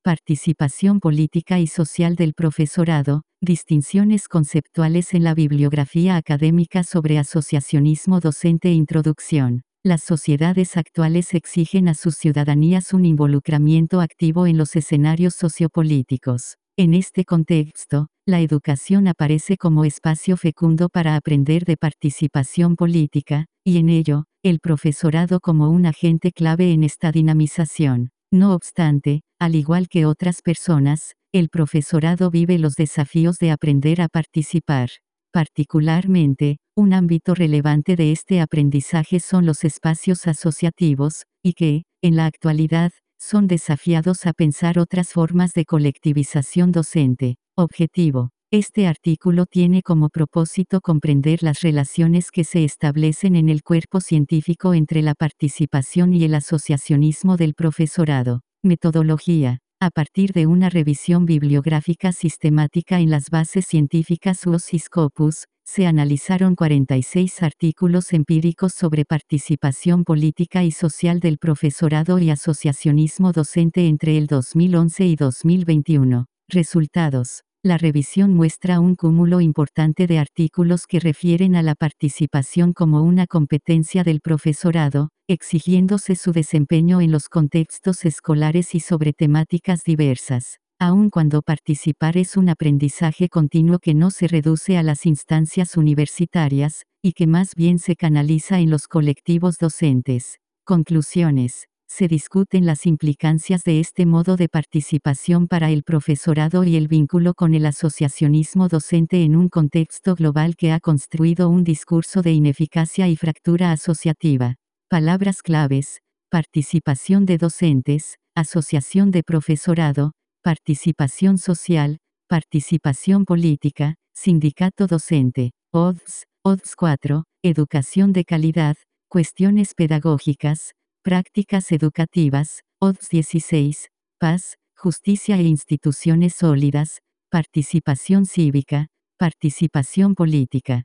Participación política y social del profesorado, distinciones conceptuales en la bibliografía académica sobre asociacionismo docente e introducción. Las sociedades actuales exigen a sus ciudadanías un involucramiento activo en los escenarios sociopolíticos. En este contexto, la educación aparece como espacio fecundo para aprender de participación política, y en ello, el profesorado como un agente clave en esta dinamización. No obstante, al igual que otras personas, el profesorado vive los desafíos de aprender a participar. Particularmente, un ámbito relevante de este aprendizaje son los espacios asociativos, y que, en la actualidad, son desafiados a pensar otras formas de colectivización docente. Objetivo. Este artículo tiene como propósito comprender las relaciones que se establecen en el cuerpo científico entre la participación y el asociacionismo del profesorado. Metodología. A partir de una revisión bibliográfica sistemática en las bases científicas UOS y Scopus, se analizaron 46 artículos empíricos sobre participación política y social del profesorado y asociacionismo docente entre el 2011 y 2021. Resultados. La revisión muestra un cúmulo importante de artículos que refieren a la participación como una competencia del profesorado, exigiéndose su desempeño en los contextos escolares y sobre temáticas diversas. Aun cuando participar es un aprendizaje continuo que no se reduce a las instancias universitarias, y que más bien se canaliza en los colectivos docentes. Conclusiones. Se discuten las implicancias de este modo de participación para el profesorado y el vínculo con el asociacionismo docente en un contexto global que ha construido un discurso de ineficacia y fractura asociativa. Palabras claves: participación de docentes, asociación de profesorado, participación social, participación política, sindicato docente. ODS 4, educación de calidad, cuestiones pedagógicas, prácticas educativas. ODS 16, paz, justicia e instituciones sólidas, participación cívica, participación política.